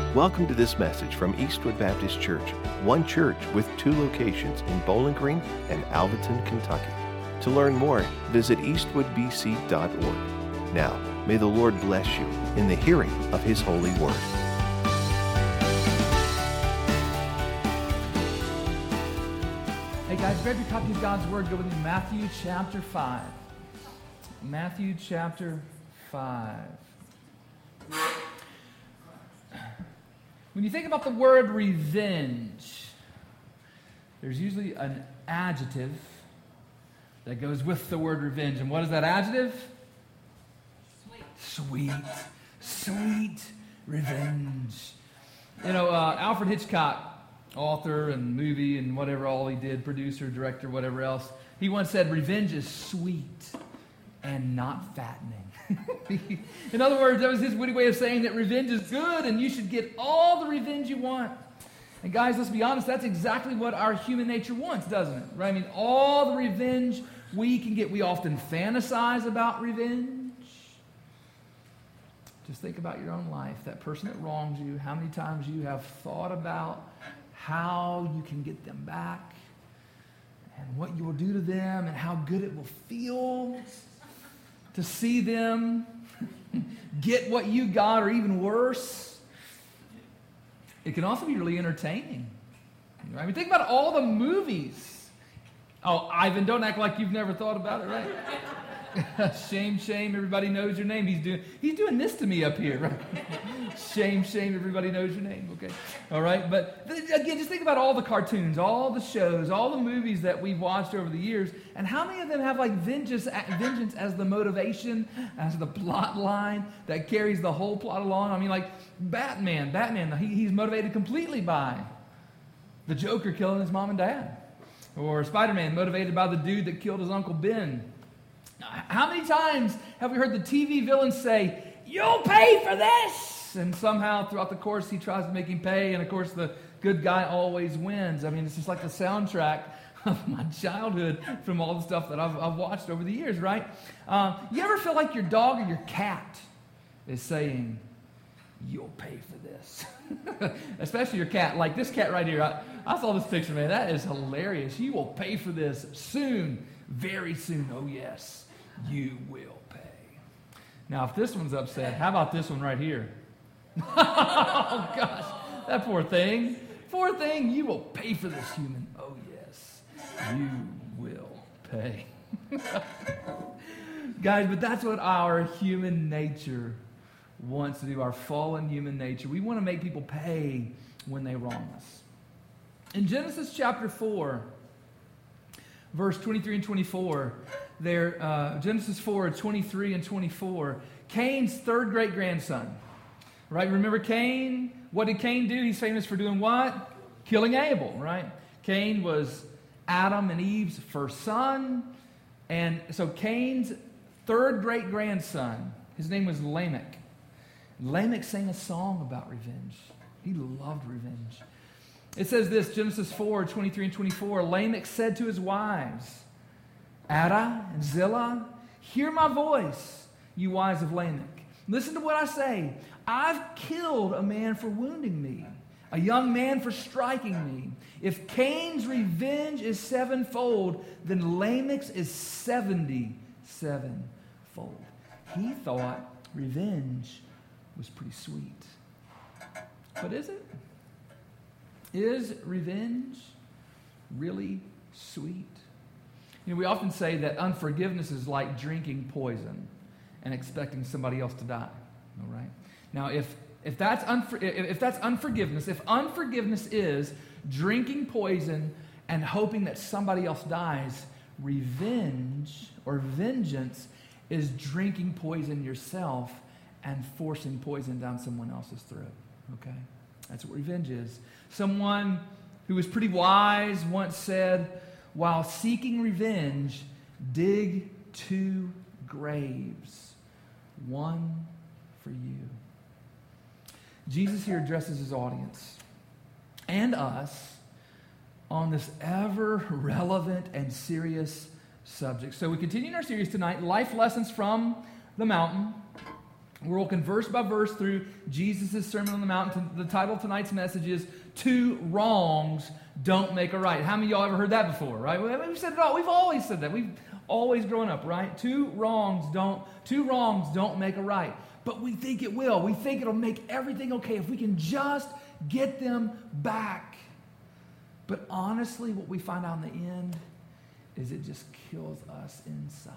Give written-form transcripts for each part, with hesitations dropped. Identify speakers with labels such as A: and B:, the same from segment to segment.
A: Welcome to this message from Eastwood Baptist Church, one church with two locations in Bowling Green and Alvaton, Kentucky. To learn more, visit eastwoodbc.org. Now, may the Lord bless you in the hearing of His holy word.
B: Hey guys, grab your copy of God's Word. Go with me, Matthew chapter 5. Matthew chapter 5. When you think about the word revenge, there's usually an adjective that goes with the word revenge. And what is that adjective? Sweet. Sweet revenge. You know, Alfred Hitchcock, author and movie and whatever all he did, producer, director, whatever else, he once said, revenge is sweet and not fattening. In other words, that was his witty way of saying that revenge is good and you should get all the revenge you want. And guys, let's be honest, that's exactly what our human nature wants, doesn't it? Right? I mean, all the revenge we can get. We often fantasize about revenge. Just think about your own life. That person that wronged you, how many times you have thought about how you can get them back and what you will do to them and how good it will feel to see them get what you got, or even worse. It can also be really entertaining. I mean, think about all the movies. Oh, Ivan, don't act like you've never thought about it, right? Shame, shame, everybody knows your name. He's doing this to me up here, right? Shame, shame, everybody knows your name. Okay, all right. But again, just think about all the cartoons, all the shows, all the movies that we've watched over the years, and how many of them have like vengeance as the motivation, as the plot line that carries the whole plot along. I mean, like Batman, he's motivated completely by the Joker killing his mom and dad, or Spider-Man motivated by the dude that killed his Uncle Ben. How many times have we heard the TV villain say, "You'll pay for this"? And somehow throughout the course he tries to make him pay, and of course the good guy always wins. I mean, it's just like the soundtrack of my childhood from all the stuff that I've watched over the years, right? You ever feel like your dog or your cat is saying, "You'll pay for this"? Especially your cat, like this cat right here. I saw this picture, man. That is hilarious. You will pay for this soon, very soon. Oh, yes. You will pay. Now, if this one's upset, how about this one right here? Oh, gosh. That poor thing. Poor thing, you will pay for this, human. Oh, yes. You will pay. Guys, but that's what our human nature wants to do, our fallen human nature. We want to make people pay when they wrong us. In Genesis chapter 4, verse 23 and 24, Genesis 4, 23 and 24, Cain's third great-grandson. Right? Remember Cain? What did Cain do? He's famous for doing what? Killing Abel, right? Cain was Adam and Eve's first son. And so Cain's third great-grandson, his name was Lamech. Lamech sang a song about revenge. He loved revenge. It says this, Genesis 4, 23 and 24, Lamech said to his wives, Adah and Zillah, hear my voice, you wives of Lamech. Listen to what I say. I've killed a man for wounding me, a young man for striking me. If Cain's revenge is sevenfold, then Lamech's is 77-fold. He thought revenge was pretty sweet. But is it? Is revenge really sweet? You know, we often say that unforgiveness is like drinking poison and expecting somebody else to die. All right. Now, if that's unforgiveness, if unforgiveness is drinking poison and hoping that somebody else dies, revenge or vengeance is drinking poison yourself and forcing poison down someone else's throat. Okay? That's what revenge is. Someone who was pretty wise once said, while seeking revenge, dig 2 graves, one for you. Jesus here addresses his audience and us on this ever relevant and serious subject. So we continue in our series tonight, Life Lessons from the Mountain. We're looking verse by verse through Jesus' Sermon on the Mount. The title of tonight's message is Two Wrongs Don't Make a Right. How many of y'all ever heard that before, right? We've said it all. We've always said that. We've always grown up, right? Two wrongs don't make a right. But we think it will. We think it'll make everything okay if we can just get them back. But honestly, what we find out in the end is it just kills us inside.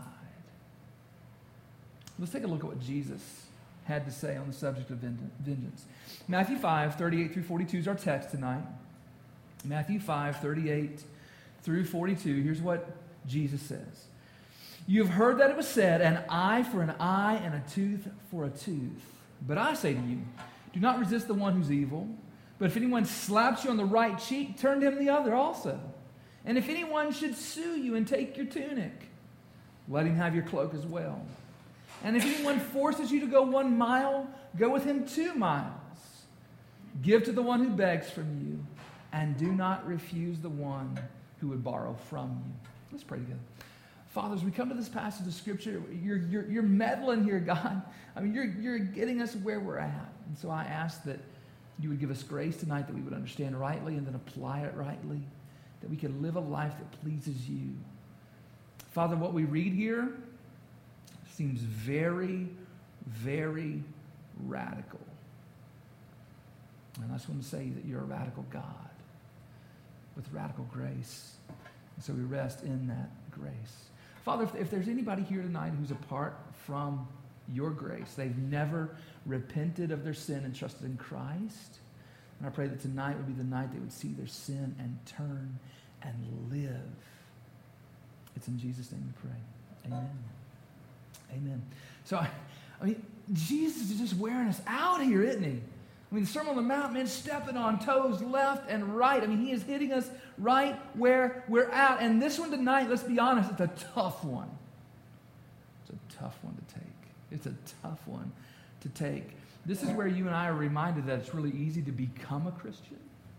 B: Let's take a look at what Jesus had to say on the subject of vengeance. Matthew 5, 38 through 42 is our text tonight. Matthew 5, 38 through 42. Here's what Jesus says. You have heard that it was said, an eye for an eye and a tooth for a tooth. But I say to you, do not resist the one who's evil. But if anyone slaps you on the right cheek, turn to him the other also. And if anyone should sue you and take your tunic, let him have your cloak as well. And if anyone forces you to go 1 mile, go with him 2 miles. Give to the one who begs from you, and do not refuse the one who would borrow from you. Let's pray together. Father, as we come to this passage of Scripture, you're meddling here, God. I mean, you're getting us where we're at. And so I ask that you would give us grace tonight, that we would understand rightly and then apply it rightly, that we can live a life that pleases you. Father, what we read here seems very, very radical. And I just want to say that you're a radical God with radical grace. And so we rest in that grace. Father, if there's anybody here tonight who's apart from your grace, they've never repented of their sin and trusted in Christ, and I pray that tonight would be the night they would see their sin and turn and live. It's in Jesus' name we pray. Amen. Amen. So, I mean, Jesus is just wearing us out here, isn't he? I mean, the Sermon on the Mount, man, stepping on toes left and right. I mean, he is hitting us right where we're at. And this one tonight, let's be honest, it's a tough one. It's a tough one to take. It's a tough one to take. This is where you and I are reminded that it's really easy to become a Christian,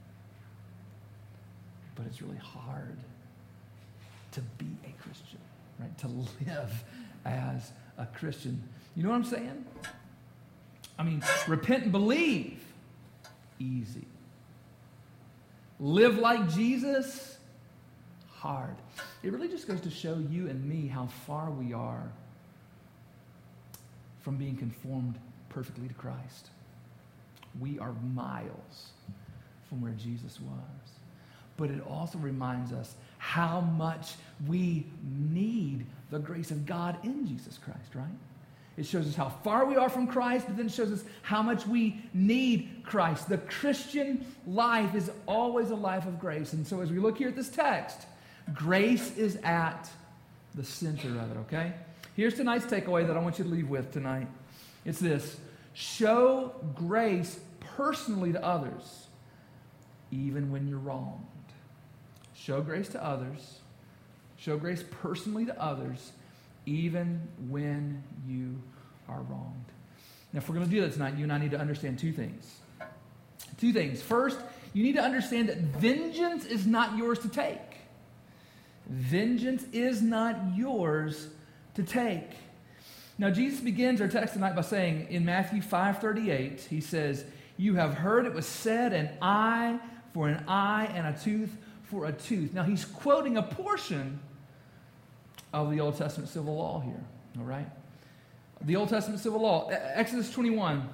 B: but it's really hard to be a Christian, right? To live as a Christian. You know what I'm saying? I mean, repent and believe, easy. Live like Jesus, hard. It really just goes to show you and me how far we are from being conformed perfectly to Christ. We are miles from where Jesus was. But it also reminds us how much we need the grace of God in Jesus Christ, right? It shows us how far we are from Christ, but then it shows us how much we need Christ. The Christian life is always a life of grace. And so as we look here at this text, grace is at the center of it, okay? Here's tonight's takeaway that I want you to leave with tonight. It's this: show grace personally to others, even when you're wronged. Show grace to others. Show grace personally to others, even when you are wronged. Now, if we're going to do that tonight, you and I need to understand two things. Two things. First, you need to understand that vengeance is not yours to take. Vengeance is not yours to take. Now, Jesus begins our text tonight by saying in Matthew 5:38, he says, you have heard it was said, an eye for an eye and a tooth for a tooth. Now, he's quoting a portion of the Old Testament civil law here, all right? The Old Testament civil law, Exodus 21.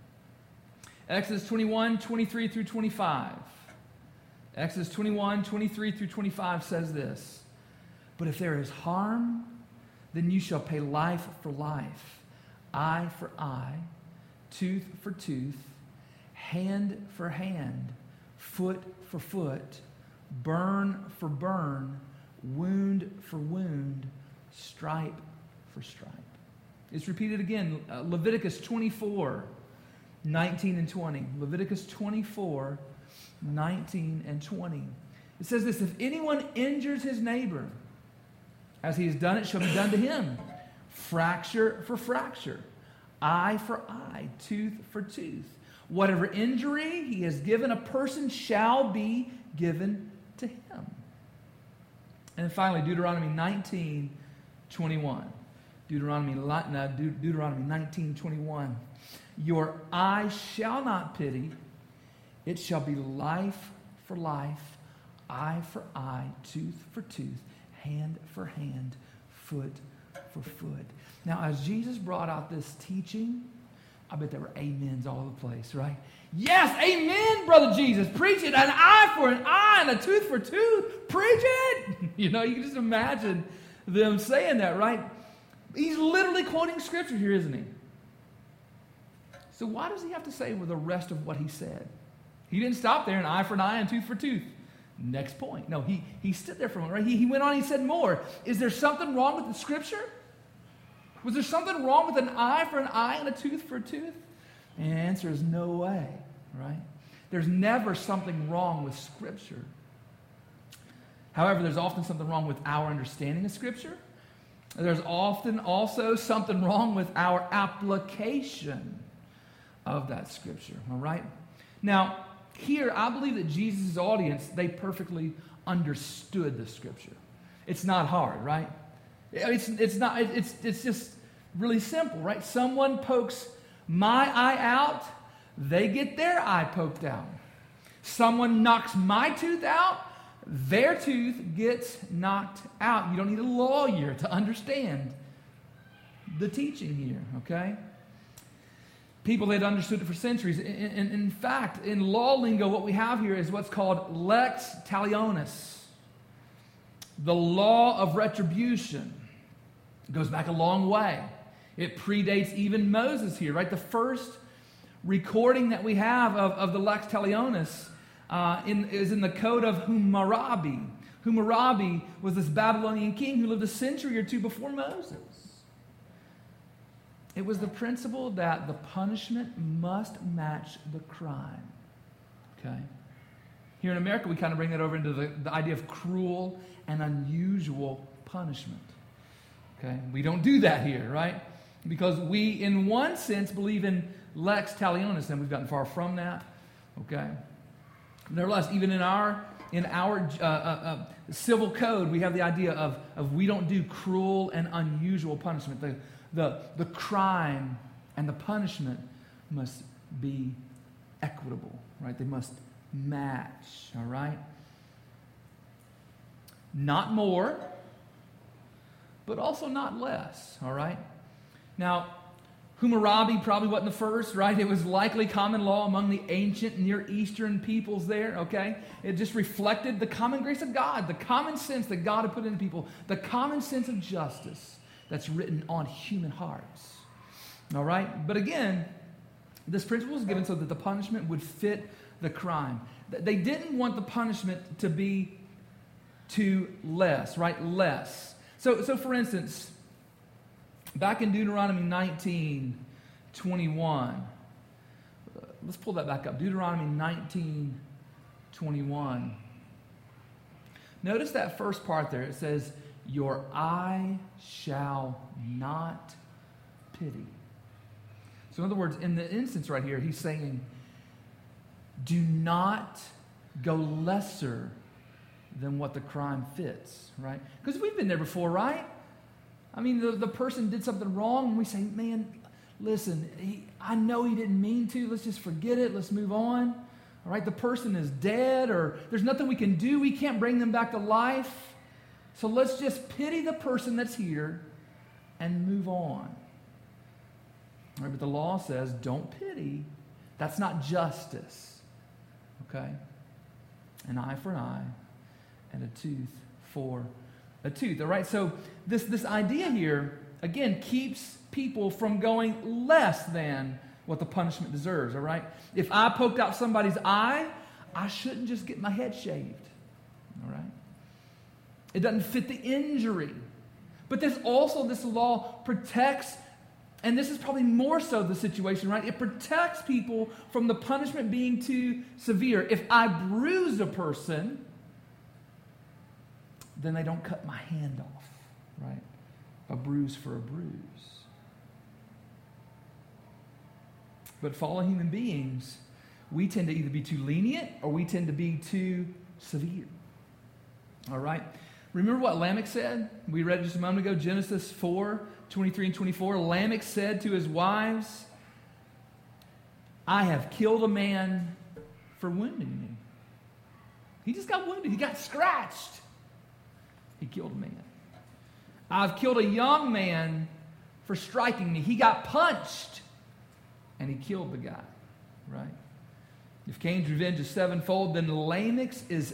B: Exodus 21, 23 through 25. Exodus 21, 23 through 25 says this: but if there is harm, then you shall pay life for life, eye for eye, tooth for tooth, hand for hand, foot for foot, burn for burn, wound for wound, stripe for stripe. It's repeated again. Leviticus 24, 19 and 20. Leviticus 24, 19 and 20. It says this: if anyone injures his neighbor, as he has done, it shall be done to him. Fracture for fracture, eye for eye, tooth for tooth. Whatever injury he has given a person shall be given to him. And finally, Deuteronomy 19, 21. Deuteronomy 19:21. Your eye shall not pity. It shall be life for life, eye for eye, tooth for tooth, hand for hand, foot for foot. Now, as Jesus brought out this teaching, I bet there were amens all over the place, right? Yes, amen, Brother Jesus. Preach it. An eye for an eye and a tooth for tooth. Preach it. You know, you can just imagine them saying that, right? He's literally quoting Scripture here, isn't he? So why does he have to say with the rest of what he said? He didn't stop there, an eye for an eye and tooth for tooth. Next point. No, he stood there for a moment, right? He went on, he said more. Is there something wrong with the Scripture? Was there something wrong with an eye for an eye and a tooth for a tooth? And the answer is no way, right? There's never something wrong with Scripture. However, there's often something wrong with our understanding of Scripture. There's often also something wrong with our application of that Scripture, all right? Now, here, I believe that Jesus' audience, they perfectly understood the Scripture. It's not hard, right? It's just really simple, right? Someone pokes my eye out, they get their eye poked out. Someone knocks my tooth out, their tooth gets knocked out. You don't need a lawyer to understand the teaching here, okay? People that understood it for centuries. In fact, in law lingo, what we have here is what's called lex talionis, the law of retribution. It goes back a long way. It predates even Moses here, right? The first recording that we have of the lex talionis is in the Code of Hammurabi. Hammurabi was this Babylonian king who lived a century or two before Moses. It was the principle that the punishment must match the crime. Okay? Here in America, we kind of bring that over into the idea of cruel and unusual punishment. Okay? We don't do that here, right? Because we, in one sense, believe in lex talionis, and we've gotten far from that. Okay? Nevertheless, even in our civil code, we have the idea of we don't do cruel and unusual punishment. The crime and the punishment must be equitable, right? They must match, all right? Not more, but also not less, all right? Now, Hammurabi probably wasn't the first, right? It was likely common law among the ancient Near Eastern peoples there, okay? It just reflected the common grace of God, the common sense that God had put into people, the common sense of justice that's written on human hearts, all right? But again, this principle was given so that the punishment would fit the crime. They didn't want the punishment to be too less, right? Less. So for instance, back in Deuteronomy 19:21, let's pull that back up. Deuteronomy 19:21. Notice that first part there. It says, your eye shall not pity. So in other words, in the instance right here, he's saying, do not go lesser than what the crime fits, right? Because we've been there before, right? I mean, the person did something wrong, and we say, man, listen, I know he didn't mean to. Let's just forget it. Let's move on. All right, the person is dead, or there's nothing we can do. We can't bring them back to life. So let's just pity the person that's here and move on. All right, but the law says, don't pity. That's not justice. Okay? An eye for an eye and a tooth for a tooth. All right, so this idea here, again, keeps people from going less than what the punishment deserves, all right? If I poked out somebody's eye, I shouldn't just get my head shaved, all right? It doesn't fit the injury. But this law protects, and this is probably more so the situation, right? It protects people from the punishment being too severe. If I bruise a person, then they don't cut my hand off, right? A bruise for a bruise. But fallen human beings, we tend to either be too lenient or we tend to be too severe. All right? Remember what Lamech said? We read just a moment ago, Genesis 4, 23 and 24. Lamech said to his wives, I have killed a man for wounding me. He just got wounded. He got scratched. He killed a man. I've killed a young man for striking me. He got punched, and he killed the guy, right? If Cain's revenge is sevenfold, then Lamech's is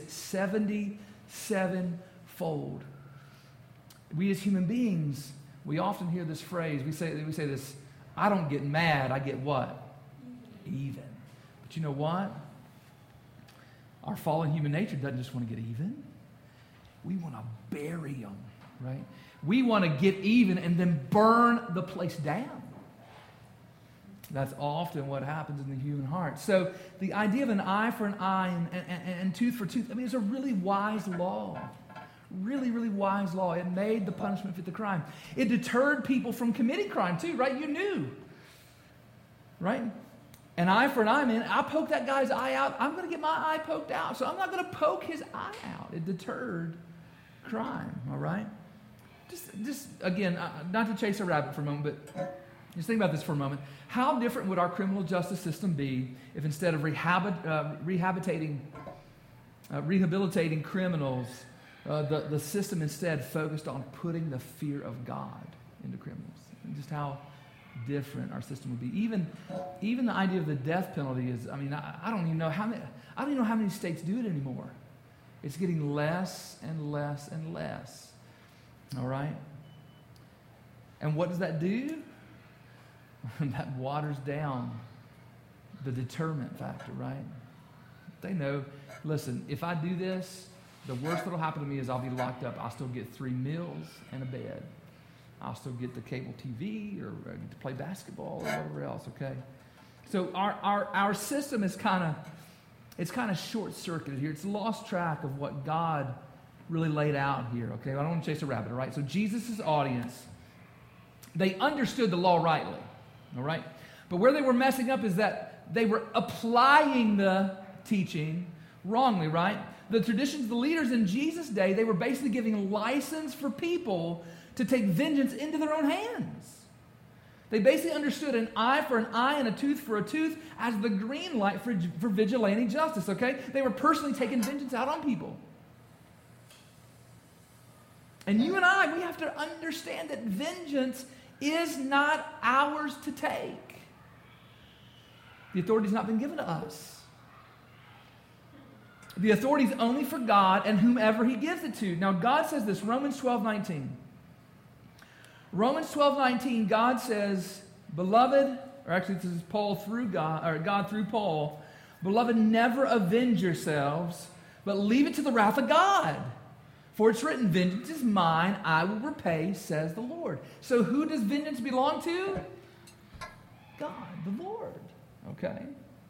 B: 77-fold. We as human beings, we often hear this phrase. We say this, I don't get mad, I get what? Even. But you know what? Our fallen human nature doesn't just want to get even. We want to bury them, right? We want to get even and then burn the place down. That's often what happens in the human heart. So the idea of an eye for an eye and tooth for tooth, I mean, it's a really wise law. Really, really wise law. It made the punishment fit the crime. It deterred people from committing crime too, right? You knew, right? An eye for an eye, man. I poke that guy's eye out, I'm going to get my eye poked out. So I'm not going to poke his eye out. It deterred crime, all right? Just again, not to chase a rabbit for a moment, but just think about this for a moment. How different would our criminal justice system be if instead of rehabilitating criminals, the system instead focused on putting the fear of God into criminals? And just how different our system would be. Even the idea of the death penalty is, I mean, I don't even know how many states do it anymore. It's getting less and less and less. All right? And what does that do? That waters down the deterrent factor, right? They know, listen, if I do this, the worst that'll happen to me is I'll be locked up. I'll still get 3 meals and a bed. I'll still get the cable TV or get to play basketball or whatever else, okay? So our system is kind of short-circuited here. It's lost track of what God really laid out here, okay? I don't want to chase a rabbit, all right? So Jesus' audience, they understood the law rightly, all right? But where they were messing up is that they were applying the teaching wrongly, right? The traditions of the leaders in Jesus' day, they were basically giving license for people to take vengeance into their own hands. They basically understood an eye for an eye and a tooth for a tooth as the green light for vigilante justice, okay? They were personally taking vengeance out on people. And you and I, we have to understand that vengeance is not ours to take. The authority's not been given to us. The authority is only for God and whomever he gives it to. Now, God says this, Romans 12:19. Romans 12:19, God says, beloved, or actually this is Paul through God, or God through Paul, beloved, never avenge yourselves, but leave it to the wrath of God. For it's written, vengeance is mine, I will repay, says the Lord. So who does vengeance belong to? God, the Lord. Okay?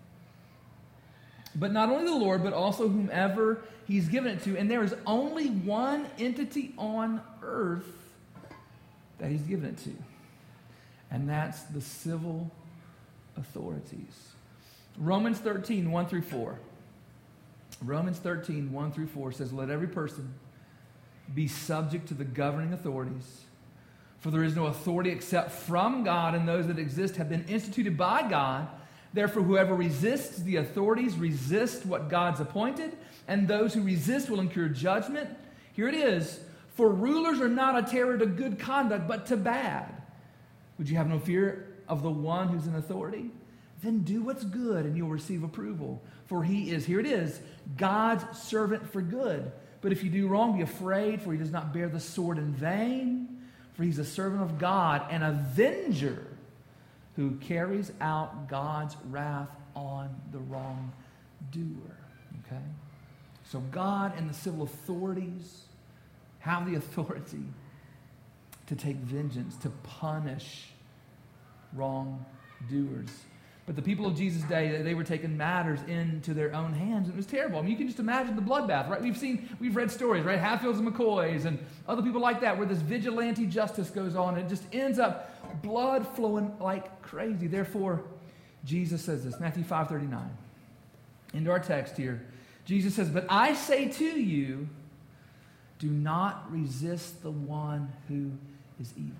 B: But not only the Lord, but also whomever he's given it to. And there is only one entity on earth that he's given it to. And that's the civil authorities. Romans 13, 1 through 4. Romans 13, 1 through 4 says, let every person be subject to the governing authorities. For there is no authority except from God, and those that exist have been instituted by God. Therefore, whoever resists the authorities resists what God's appointed, and those who resist will incur judgment. Here it is. For rulers are not a terror to good conduct, but to bad. Would you have no fear of the one who's in authority? Then do what's good, and you'll receive approval. For he is, here it is, God's servant for good. But if you do wrong, be afraid, for he does not bear the sword in vain. For he's a servant of God, an avenger who carries out God's wrath on the wrongdoer. Okay? So God and the civil authorities have the authority to take vengeance, to punish wrongdoers. But the people of Jesus' day, they were taking matters into their own hands, and it was terrible. I mean, you can just imagine the bloodbath, right? We've read stories, right? Hatfields and McCoys and other people like that, where this vigilante justice goes on, and it just ends up blood flowing like crazy. Therefore, Jesus says this, Matthew 5:39. Into our text here, Jesus says, but I say to you, Do not resist the one who is evil.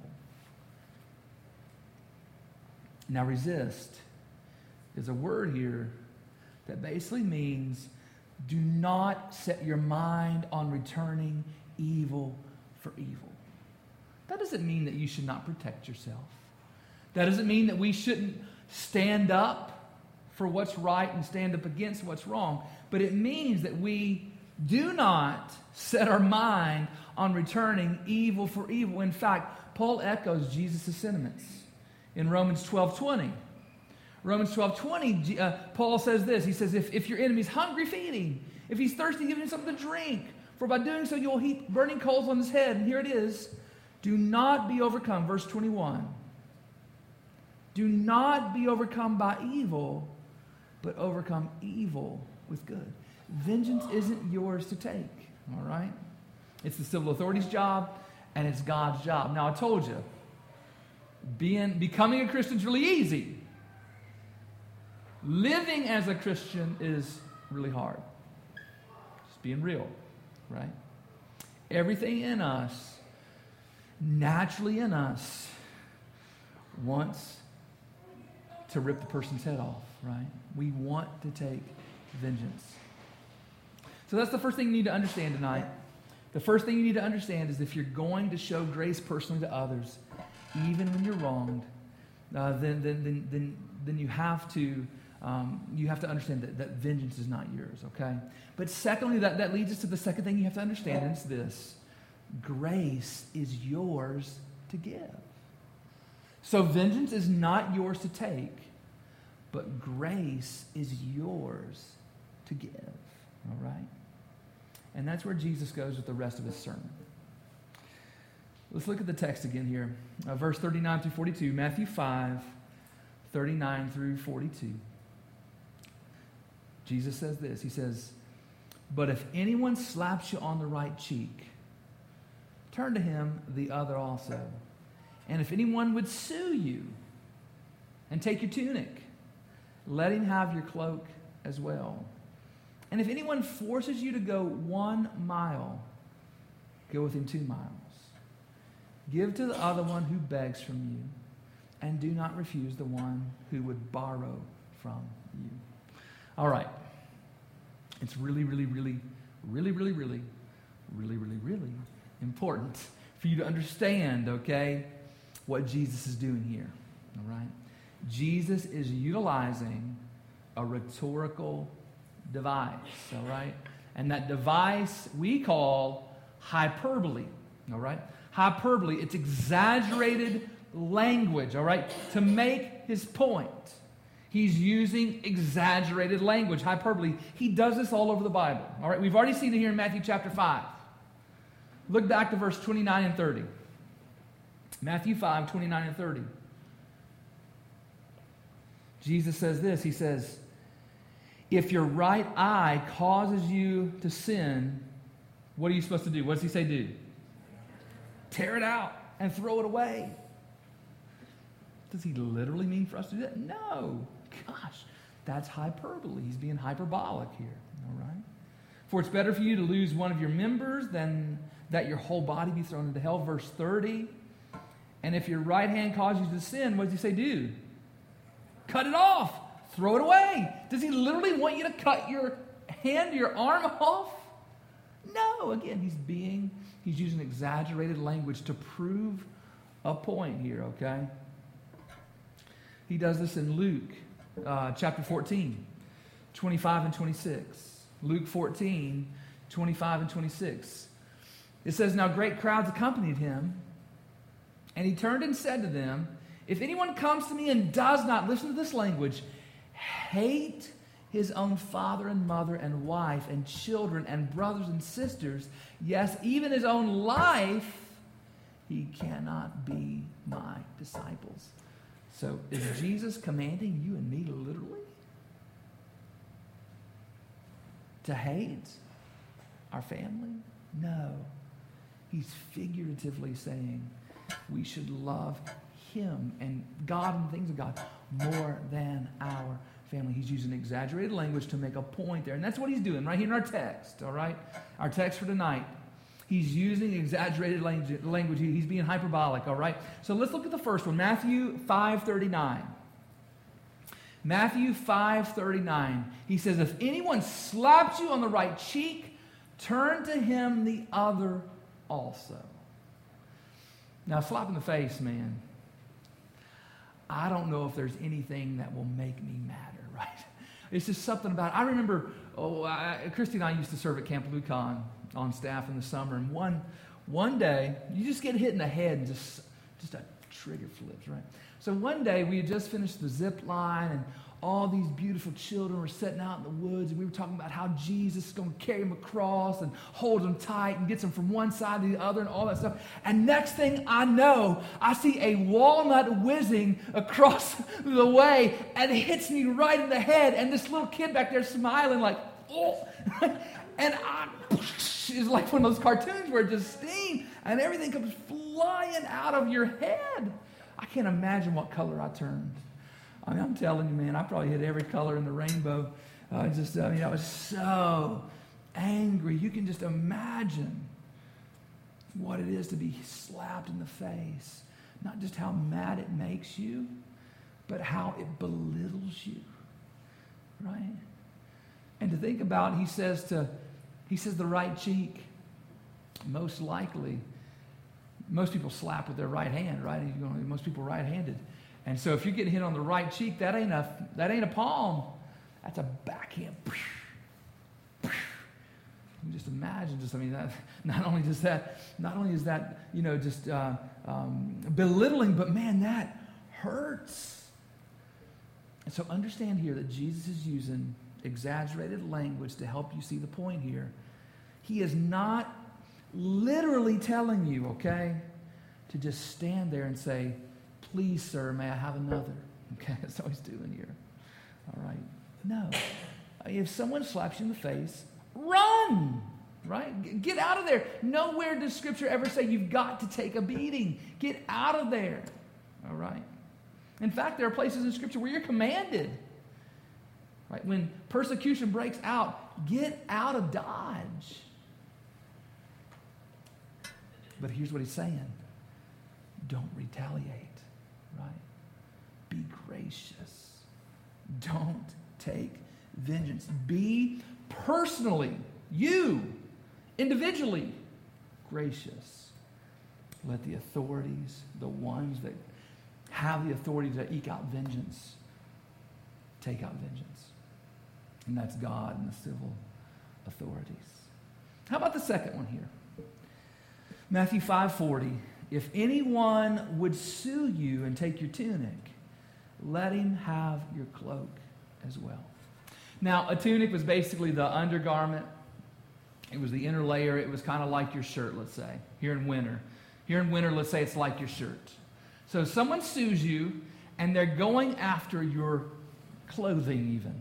B: Now, resist is a word here that basically means do not set your mind on returning evil for evil. That doesn't mean that you should not protect yourself. That doesn't mean that we shouldn't stand up for what's right and stand up against what's wrong. But it means that we do not set our mind on returning evil for evil. In fact, Paul echoes Jesus' sentiments in Romans 12:20. Romans 12:20, Paul says this. He says, if your enemy's hungry, feed him. If he's thirsty, give him something to drink. For by doing so, you'll heap burning coals on his head. And here it is. Do not be overcome. Verse 21. Do not be overcome by evil, but overcome evil with good. Vengeance isn't yours to take, all right? It's the civil authority's job, and it's God's job. Now, I told you, becoming a Christian is really easy. Living as a Christian is really hard. Just being real, right? Everything in us, naturally in us, wants to rip the person's head off, right? We want to take vengeance. So that's the first thing you need to understand tonight. The first thing you need to understand is if you're going to show grace personally to others, even when you're wronged, then you have to understand that vengeance is not yours, okay? But secondly, that leads us to the second thing you have to understand, and it's this. Grace is yours to give. So vengeance is not yours to take, but grace is yours to give, all right? And that's where Jesus goes with the rest of his sermon. Let's look at the text again here. Verse 39 through 42, Matthew 5, 39 through 42. Jesus says this. He says, but if anyone slaps you on the right cheek, turn to him the other also. And if anyone would sue you and take your tunic, let him have your cloak as well. And if anyone forces you to go 1 mile, go with him 2 miles. Give to the other one who begs from you, and do not refuse the one who would borrow from you. All right. It's really, really, really, really, really, really, really, really, really important for you to understand, okay, what Jesus is doing here. All right? Jesus is utilizing a rhetorical device, all right? And that device we call hyperbole, all right? Hyperbole, it's exaggerated language, all right, to make his point. He's using exaggerated language, hyperbole. He does this all over the Bible, all right? We've already seen it here in Matthew chapter 5. Look back to verse 29 and 30. Matthew 5, 29 and 30. Jesus says this. He says, if your right eye causes you to sin, what are you supposed to do? What does he say do? Tear it out and throw it away. Does he literally mean for us to do that? No. Gosh, that's hyperbole. He's being hyperbolic here. All right? For it's better for you to lose one of your members than that your whole body be thrown into hell. Verse 30. And if your right hand causes you to sin, what does he say do? Cut it off. Throw it away. Does he literally want you to cut your hand, your arm off? No. Again, he's using exaggerated language to prove a point here, okay? He does this in Luke chapter 14, 25 and 26. Luke 14, 25 and 26. It says, now great crowds accompanied him, and he turned and said to them, if anyone comes to me and does not, listen to this language, hate his own father and mother and wife and children and brothers and sisters, yes, even his own life, he cannot be my disciples. So is Jesus commanding you and me literally to hate our family? No. He's figuratively saying we should love him and God and things of God more than our family. He's using exaggerated language to make a point there. And that's what he's doing right here in our text, all right? Our text for tonight. He's using exaggerated language. He's being hyperbolic, all right? So let's look at the first one, Matthew 5:39. Matthew 5:39. He says, if anyone slaps you on the right cheek, turn to him the other also. Now, slap in the face, man. I don't know if there's anything that will make me madder, right? It's just something about it. I remember, Christy and I used to serve at Camp Lucan on staff in the summer, and one day, you just get hit in the head and just a trigger flips, right? So one day, we had just finished the zip line, and all these beautiful children were sitting out in the woods, and we were talking about how Jesus is going to carry them across and hold them tight and gets them from one side to the other and all that stuff. And next thing I know, I see a walnut whizzing across the way, and it hits me right in the head, and this little kid back there smiling like, oh, and it's like one of those cartoons where it just stings, and everything comes flying out of your head. I can't imagine what color I turned. I mean, I'm telling you, man, I probably hit every color in the rainbow. I was so angry. You can just imagine what it is to be slapped in the face. Not just how mad it makes you, but how it belittles you, right? And to think about, he says the right cheek. Most likely, most people slap with their right hand, right? Most people right-handed. And so if you're getting hit on the right cheek, that ain't a palm. That's a backhand. You can just imagine, that not only is that, belittling, but man, that hurts. And so understand here that Jesus is using exaggerated language to help you see the point here. He is not literally telling you, okay, to just stand there and say, please, sir, may I have another? Okay, that's what he's doing here. All right. No. If someone slaps you in the face, run. Right? Get out of there. Nowhere does Scripture ever say you've got to take a beating. Get out of there. All right. In fact, there are places in Scripture where you're commanded. Right? When persecution breaks out, get out of Dodge. But here's what he's saying. Don't retaliate. Right? Be gracious. Don't take vengeance. Be personally, individually, gracious. Let the authorities, the ones that have the authority to eke out vengeance, take out vengeance. And that's God and the civil authorities. How about the second one here? Matthew 5:40. If anyone would sue you and take your tunic, let him have your cloak as well. Now, a tunic was basically the undergarment. It was the inner layer. It was kind of like your shirt, let's say, here in winter. Here in winter, let's say it's like your shirt. So someone sues you, and they're going after your clothing even.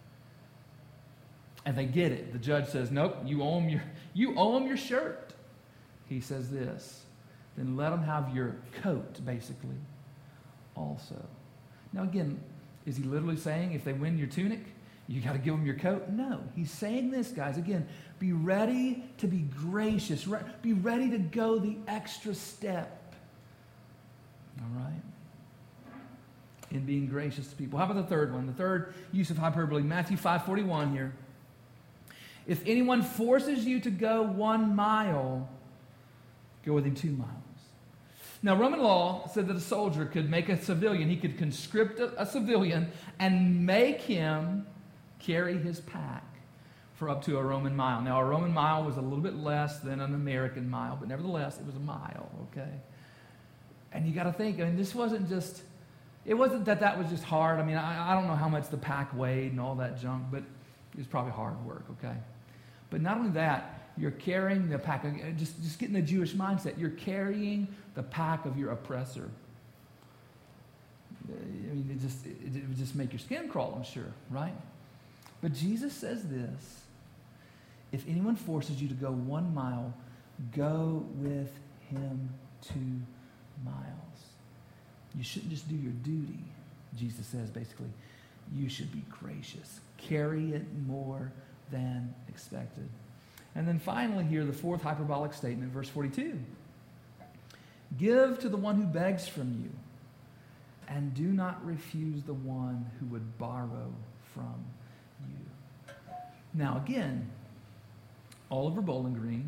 B: And they get it. The judge says, nope, you owe them your shirt. He says this. Then let them have your coat, basically, also. Now, again, is he literally saying if they win your tunic, you got to give them your coat? No. He's saying this, guys. Again, be ready to be gracious. Be ready to go the extra step. All right? In being gracious to people. How about the third one? The third use of hyperbole, Matthew 5:41 here. If anyone forces you to go 1 mile, go with him 2 miles. Now, Roman law said that a soldier could make a civilian, he could conscript a civilian and make him carry his pack for up to a Roman mile. Now, a Roman mile was a little bit less than an American mile, but nevertheless, it was a mile, okay? And you got to think, this wasn't just, it wasn't that was just hard. I don't know how much the pack weighed and all that junk, but it was probably hard work, okay? But not only that, you're carrying the pack, just getting the Jewish mindset, you're carrying the pack of your oppressor. It would just make your skin crawl, I'm sure, right? But Jesus says this, if anyone forces you to go 1 mile, go with him 2 miles. You shouldn't just do your duty, Jesus says basically. You should be gracious. Carry it more than expected. And then finally here, the fourth hyperbolic statement, verse 42. Give to the one who begs from you, and do not refuse the one who would borrow from you. Now again, all over Bowling Green,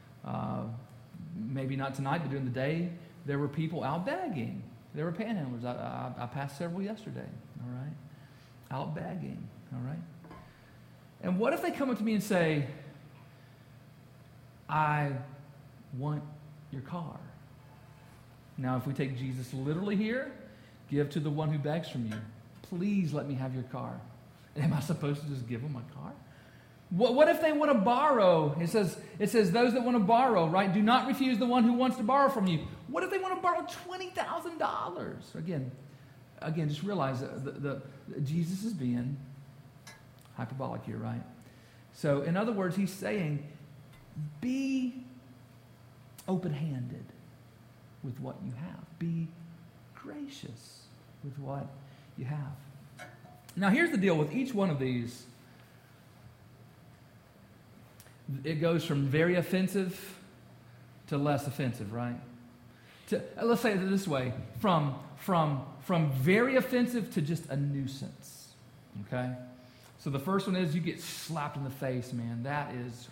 B: maybe not tonight, but during the day, there were people out begging. There were panhandlers. I passed several yesterday, all right? Out begging, all right? And what if they come up to me and say, I want your car? Now, if we take Jesus literally here, give to the one who begs from you. Please let me have your car. Am I supposed to just give them my car? What if they want to borrow? It says those that want to borrow, right? Do not refuse the one who wants to borrow from you. What if they want to borrow $20,000? Again, just realize Jesus is being hyperbolic here, right? So, in other words, he's saying, be open-handed with what you have. Be gracious with what you have. Now, here's the deal with each one of these. It goes from very offensive to less offensive, right? Let's say it this way, from very offensive to just a nuisance, okay? So the first one is you get slapped in the face, man. That is...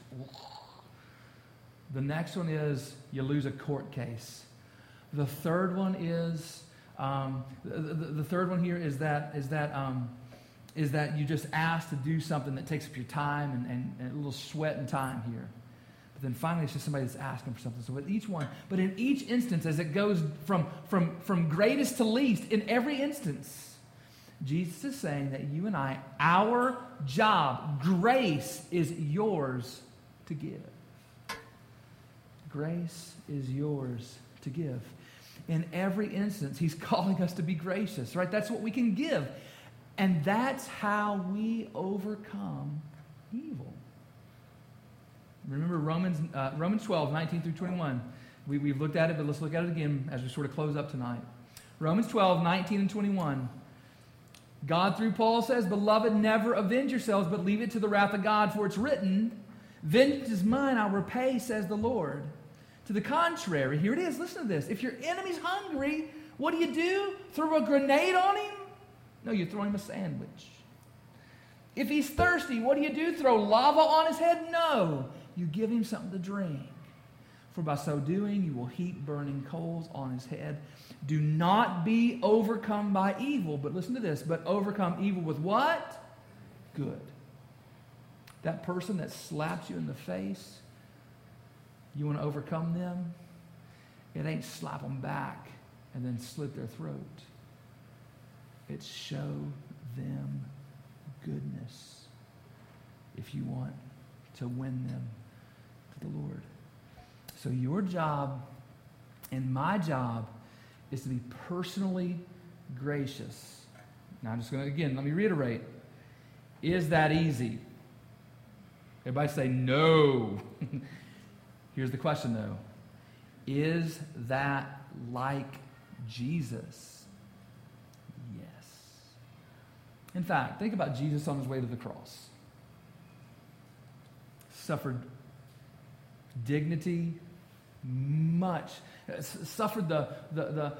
B: The next one is you lose a court case. The third one is the third one here is that you just ask to do something that takes up your time and a little sweat and time here. But then finally, it's just somebody that's asking for something. So with each one, but in each instance, as it goes from greatest to least, in every instance, Jesus is saying that you and I, our job, grace is yours to give. Grace is yours to give. In every instance, he's calling us to be gracious, right? That's what we can give. And that's how we overcome evil. Remember Romans 12, 19 through 21. We've looked at it, but let's look at it again as we sort of close up tonight. Romans 12, 19 and 21. God, through Paul, says, Beloved, never avenge yourselves, but leave it to the wrath of God, for it's written, Vengeance is mine, I'll repay, says the Lord. To the contrary, here it is, listen to this. If your enemy's hungry, what do? Throw a grenade on him? No, you throw him a sandwich. If he's thirsty, what do? Throw lava on his head? No, you give him something to drink. For by so doing, you will heap burning coals on his head. Do not be overcome by evil, but listen to this, but overcome evil with what? Good. That person that slaps you in the face, you want to overcome them? It ain't slap them back and then slit their throat. It's show them goodness if you want to win them to the Lord. So your job and my job is to be personally gracious. Now I'm just going to, again, let me reiterate. Is that easy? Everybody say no. Here's the question though. Is that like Jesus? Yes. In fact, think about Jesus on his way to the cross. Suffered dignity, much. Suffered the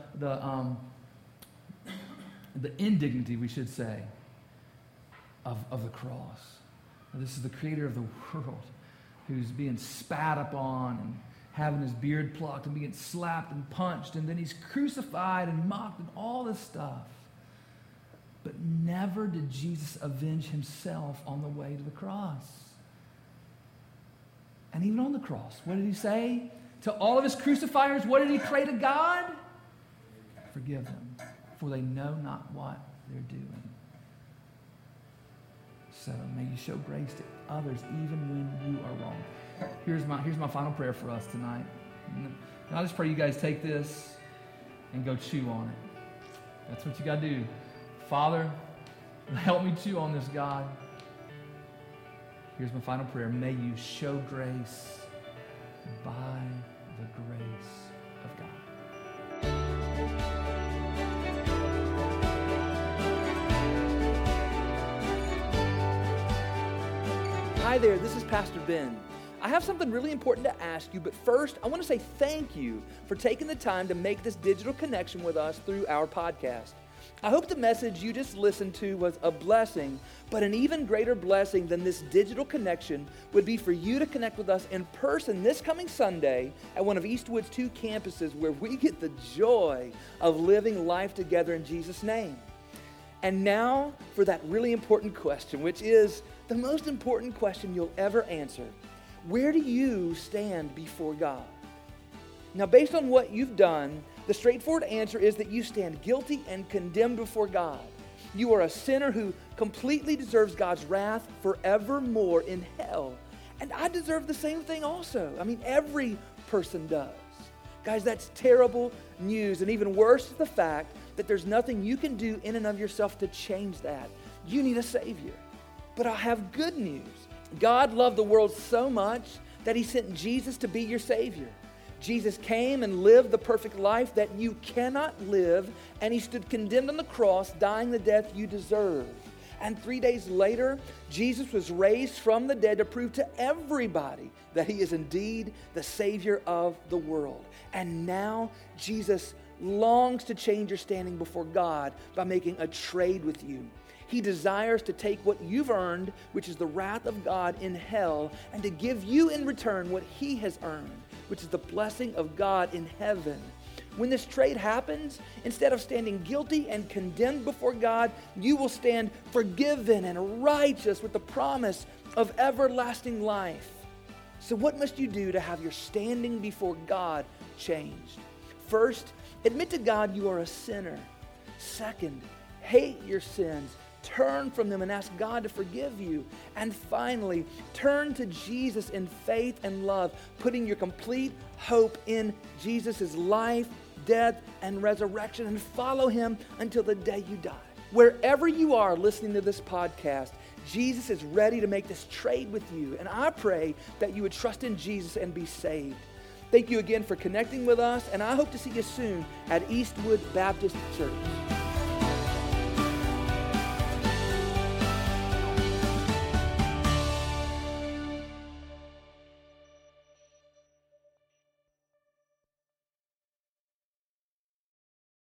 B: indignity, we should say, of the cross. Now, this is the creator of the world who's being spat upon and having his beard plucked and being slapped and punched, and then he's crucified and mocked and all this stuff. But never did Jesus avenge himself on the way to the cross. And even on the cross, what did he say to all of his crucifiers? What did he pray to God? Forgive them, for they know not what they're doing. So may you show grace to others even when you are wrong. Here's my final prayer for us tonight. And I just pray you guys take this and go chew on it. That's what you got to do. Father, help me chew on this, God. Here's my final prayer. May you show grace by the grace of God.
C: Hi there, this is Pastor Ben. I have something really important to ask you, but first, I want to say thank you for taking the time to make this digital connection with us through our podcast. I hope the message you just listened to was a blessing, but an even greater blessing than this digital connection would be for you to connect with us in person this coming Sunday at one of Eastwood's 2 campuses where we get the joy of living life together in Jesus' name. And now for that really important question, which is the most important question you'll ever answer. Where do you stand before God? Now, based on what you've done, the straightforward answer is that you stand guilty and condemned before God. You are a sinner who completely deserves God's wrath forevermore in hell. And I deserve the same thing also. I mean, every person does. Guys, that's terrible news. And even worse is the fact that there's nothing you can do in and of yourself to change that. You need a Savior. But I have good news. God loved the world so much that he sent Jesus to be your Savior. Jesus came and lived the perfect life that you cannot live, and he stood condemned on the cross, dying the death you deserve. And 3 days later, Jesus was raised from the dead to prove to everybody that he is indeed the Savior of the world. And now Jesus longs to change your standing before God by making a trade with you. He desires to take what you've earned, which is the wrath of God in hell, and to give you in return what he has earned, which is the blessing of God in heaven. When this trade happens, instead of standing guilty and condemned before God, you will stand forgiven and righteous with the promise of everlasting life. So what must you do to have your standing before God changed? First, admit to God you are a sinner. Second, hate your sins. Turn from them and ask God to forgive you. And finally, turn to Jesus in faith and love, putting your complete hope in Jesus' life, death, and resurrection, and follow him until the day you die. Wherever you are listening to this podcast, Jesus is ready to make this trade with you. And I pray that you would trust in Jesus and be saved. Thank you again for connecting with us, and I hope to see you soon at Eastwood Baptist Church.